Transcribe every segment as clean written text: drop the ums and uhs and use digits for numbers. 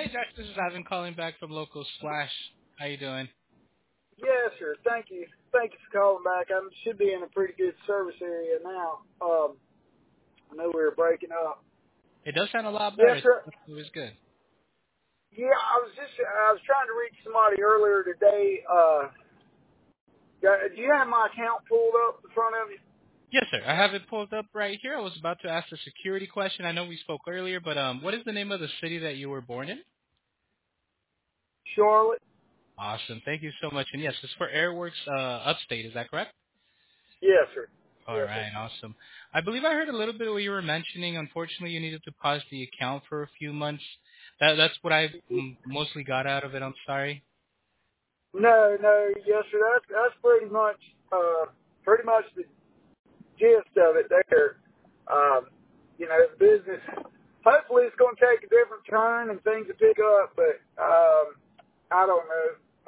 Josh, this is Ivan calling back from Local Splash. How you doing? Yes, sir. Thank you. Thank you for calling back. I should be in a pretty good service area now. I know we were breaking up. It does sound a lot better. Yes, sir. It was good. Yeah, I was trying to reach somebody earlier today. Do you have my account pulled up in front of you? Yes, sir. I have it pulled up right here. I was about to ask a security question. I know we spoke earlier, but what is the name of the city that you were born in? Charlotte? Awesome. Thank you so much. And yes, it's for Airworks Upstate. Is that correct? Yes, sir. All Yes, sir. right. Awesome. I believe I heard a little bit of what you were mentioning. Unfortunately, you needed to pause the account for a few months. That's what I mostly got out of it. I'm sorry. No, yes, sir. That's pretty much the gist of it there. The business, hopefully it's going to take a different turn and things will pick up, but I don't know.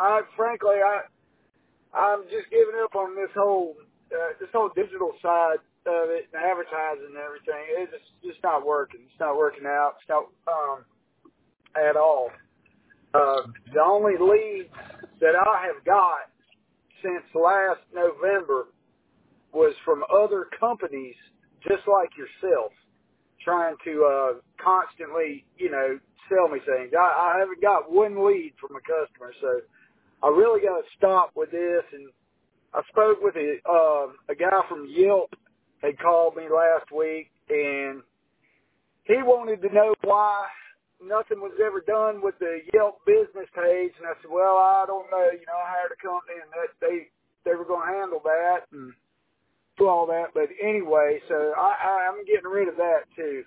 I'm just giving up on this whole digital side of it and advertising and everything. It's just not working. It's not working out. It's not at all. The only leads that I have got since last November was from other companies just like yourself trying to constantly, sell me things. I haven't got one lead from a customer, so I really got to stop with this. And I spoke with a guy from Yelp had called me last week, and he wanted to know why nothing was ever done with the Yelp business page. And I said, well, I don't know. I hired a company, and that they were going to handle that and do all that. But anyway, so I'm getting rid of that too.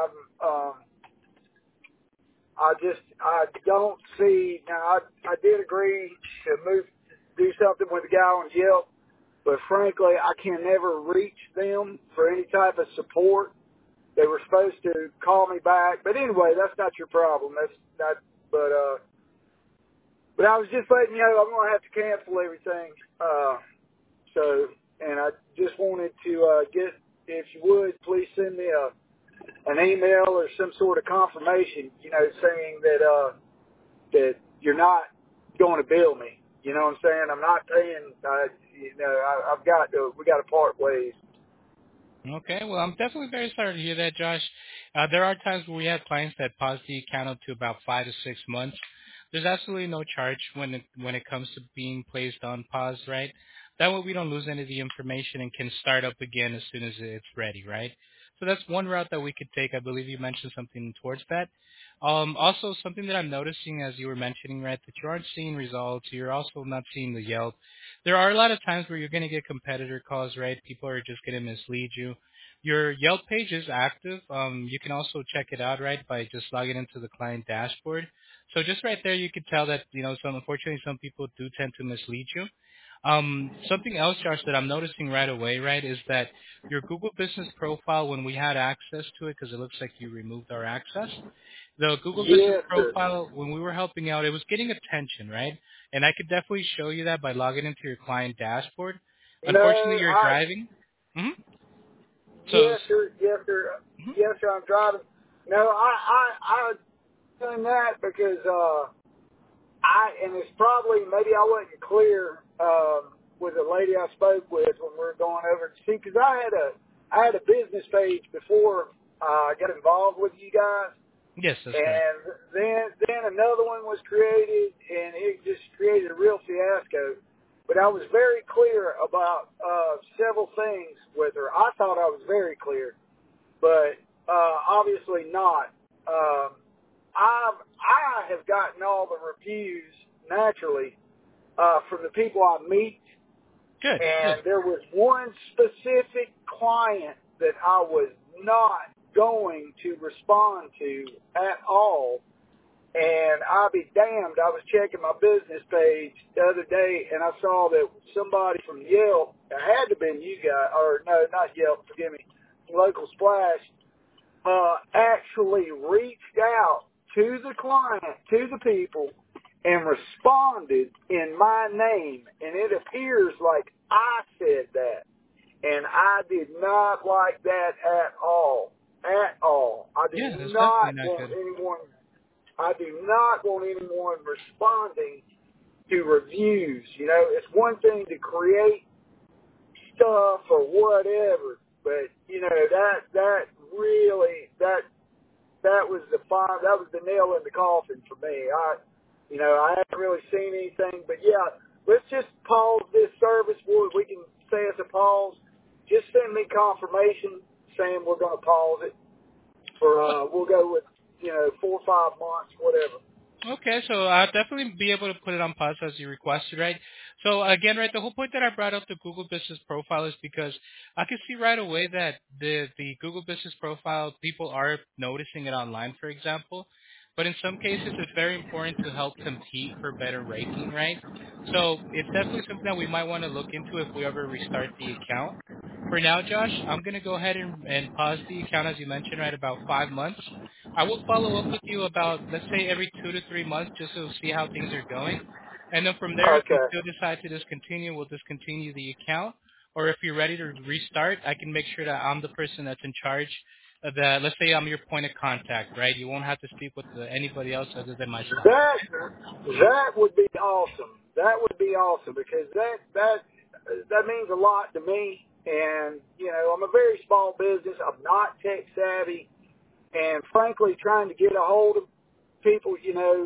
I don't see, now I did agree to do something with the guy on Yelp, but frankly, I can never reach them for any type of support. They were supposed to call me back, but anyway, that's not your problem. That's not, but I was just letting you know I'm going to have to cancel everything. And I just wanted to if you would, please send me an email or some sort of confirmation, saying that you're not going to bill me. You know what I'm saying? I'm not paying. We got to part ways. Okay, well, I'm definitely very sorry to hear that, Josh. There are times where we have clients that pause the account up to about 5 to 6 months. There's absolutely no charge when it comes to being placed on pause, right? That way we don't lose any of the information and can start up again as soon as it's ready, right? So that's one route that we could take. I believe you mentioned something towards that. Also, something that I'm noticing as you were mentioning, right, that you aren't seeing results. You're also not seeing the Yelp. There are a lot of times where you're going to get competitor calls, right? People are just going to mislead you. Your Yelp page is active. You can also check it out, right, by just logging into the client dashboard. So just right there, you could tell that, unfortunately, some people do tend to mislead you. Something else, Josh, that I'm noticing right away, right, is that your Google Business profile, when we had access to it, because it looks like you removed our access, the Google Business Yes, sir. profile, when we were helping out, it was getting attention, right? And I could definitely show you that by logging into your client dashboard. Unfortunately, you're driving. Mm-hmm. Yes, sir. Yes, sir. Mhm. Yes, sir. I'm driving. No, I doing that because and it's probably maybe I wasn't clear with the lady I spoke with when we were going over to see, because I had a business page before I got involved with you guys. Yes, that's correct. And then another one was created, and it just created a real fiasco. But I was very clear about several things with her. I thought I was very clear, but obviously not. I have gotten all the reviews naturally from the people I meet. Good. And there was one specific client that I was not going to respond to at all. And I'll be damned, I was checking my business page the other day, and I saw that somebody from Yelp, it had to have been you guys, or no, not Yelp, forgive me, Local Splash, actually reached out to the client, to the people, and responded in my name. And it appears like I said that. And I did not like that at all. At all. I did not want anyone. I do not want anyone responding to reviews. You know, it's one thing to create stuff or whatever, but you know that really that was the nail in the coffin for me. I haven't really seen anything, but yeah, let's just pause this service. We can say it's a pause. Just send me confirmation saying we're going to pause it for we'll go with 4 or 5 months, whatever. Okay, so I'll definitely be able to put it on pause as you requested, right? So again, right, the whole point that I brought up the Google Business Profile is because I can see right away that the Google Business Profile, people are noticing it online, for example. But in some cases, it's very important to help compete for better ranking, right? So it's definitely something that we might want to look into if we ever restart the account. For now, Josh, I'm going to go ahead and pause the account, as you mentioned, right, about 5 months. I will follow up with you about, let's say, every 2 to 3 months just to see how things are going. And then from there, if you Okay. still decide to discontinue, we'll discontinue the account. Or if you're ready to restart, I can make sure that I'm the person that's in charge of the, let's say I'm your point of contact, right? You won't have to speak with anybody else other than myself. That would be awesome. That would be awesome because that means a lot to me. And I'm a very small business. I'm not tech savvy, and frankly, trying to get a hold of people,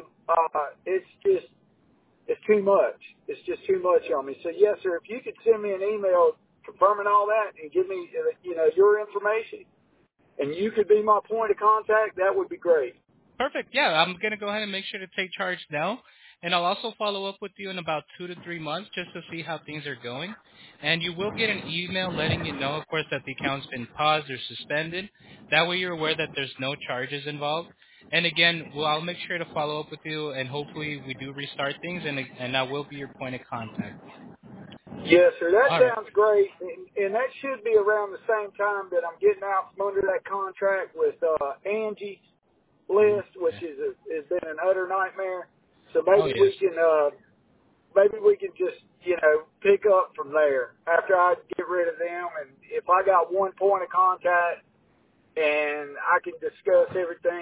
it's too much. It's just too much on me. So yes, sir. If you could send me an email confirming all that and give me, your information, and you could be my point of contact, that would be great. Perfect. Yeah, I'm going to go ahead and make sure to take charge now. And I'll also follow up with you in about 2 to 3 months just to see how things are going. And you will get an email letting you know, of course, that the account's been paused or suspended. That way you're aware that there's no charges involved. And again, I'll make sure to follow up with you, and hopefully we do restart things, and I will be your point of contact. Yes, sir. That All right. sounds great, and that should be around the same time that I'm getting out from under that contract with Angie's List, which Okay. has been an utter nightmare. So Oh, yes. maybe we can just pick up from there after I get rid of them, and if I got one point of contact and I can discuss everything,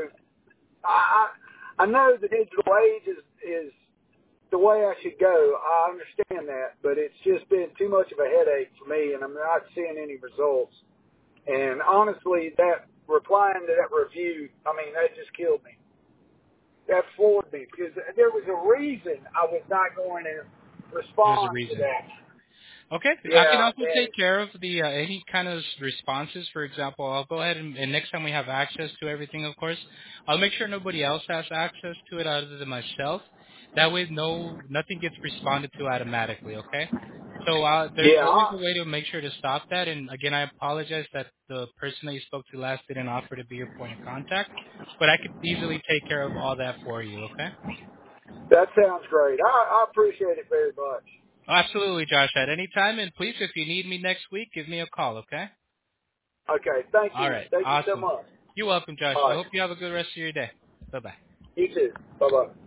I know the digital age is the way I should go. I understand that, but it's just been too much of a headache for me, and I'm not seeing any results. And honestly, that replying to that review, that just killed me. That floored me because there was a reason I was not going to There's a respond to reason. that. Okay. I can Yeah, also and take care of the any kind of responses. For example, I'll go ahead and next time we have access to everything, of course, I'll make sure nobody else has access to it other than myself. That way, nothing gets responded to automatically. Okay. So there's yeah, always a way to make sure to stop that. And again, I apologize that the person that you spoke to last didn't offer to be your point of contact, but I could easily take care of all that for you. Okay. that sounds great. I appreciate it very much. Absolutely, Josh. At any time, and please, if you need me next week, give me a call. Okay. Okay, thank All you. right. Thank you so Awesome. much. You're welcome, Josh. All I right, hope you have a good rest of your day. Bye-bye. you too. Bye-bye.